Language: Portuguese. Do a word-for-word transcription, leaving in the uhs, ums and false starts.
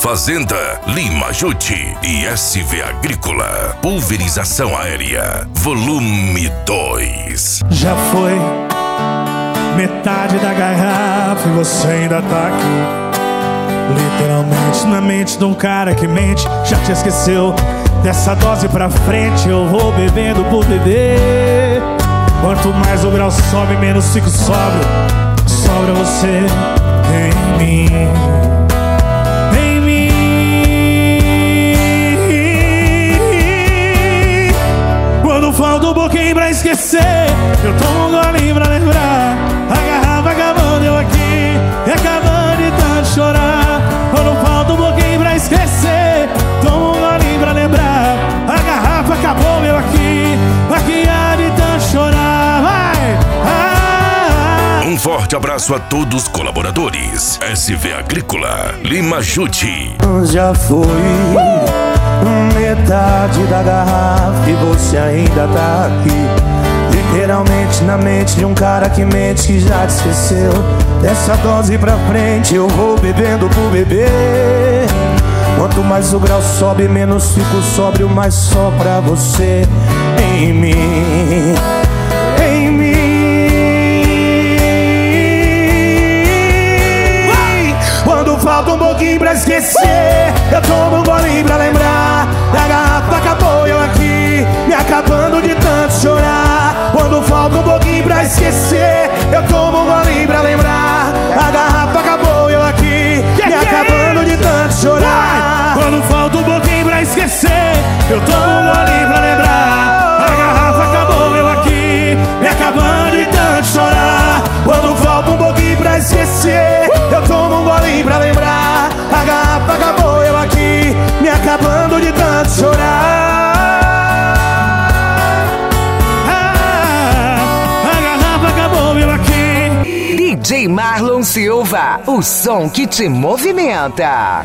Fazenda Lima Jute e S V Agrícola. Pulverização aérea, volume dois. Já foi metade da garrafa e você ainda tá aqui. Literalmente na mente de um cara que mente. Já te esqueceu? Dessa dose pra frente eu vou bebendo por beber. Quanto mais o grau sobe, menos fico sóbrio. Sobra você em mim, em mim. Quando falta um pouquinho pra esquecer, eu tomo um golinho pra lembrar. A garrafa acabando, eu aqui e acabando de tanto chorar. Quando falta um pouquinho pra esquecer, tomo um golinho pra lembrar. A garrafa acabou, eu aqui, aqui há de tanto chorar. Vai! Ah! Um forte abraço a todos os colaboradores. S V Agrícola, Lima Jute. Já foi metade da garrafa e você ainda tá aqui. Literalmente na mente de um cara que mente, que já te esqueceu. Dessa dose pra frente eu vou bebendo por beber. Quanto mais o grau sobe, menos fico sóbrio, mais só pra você em mim, em mim. Quando falta um pouquinho pra esquecer, eu tomo um golinho pra lembrar. A garrafa acabou, eu aqui, me acabando de tanto chorar. Quando falta um pouquinho pra esquecer, eu tomo um golinho pra lembrar. A garrafa acabou, eu aqui, me acabando de tanto chorar. Quando falta um pouquinho pra esquecer, eu tomo um golinho pra lembrar. A garrafa acabou, eu aqui, me acabando de tanto chorar. Quando falta um pouquinho pra esquecer, eu tomo um golinho pra lembrar. A garrafa acabou, eu aqui, me acabando de tanto chorar. Ah, a garrafa acabou, eu aqui. D J Marlon Silva, o som que te movimenta.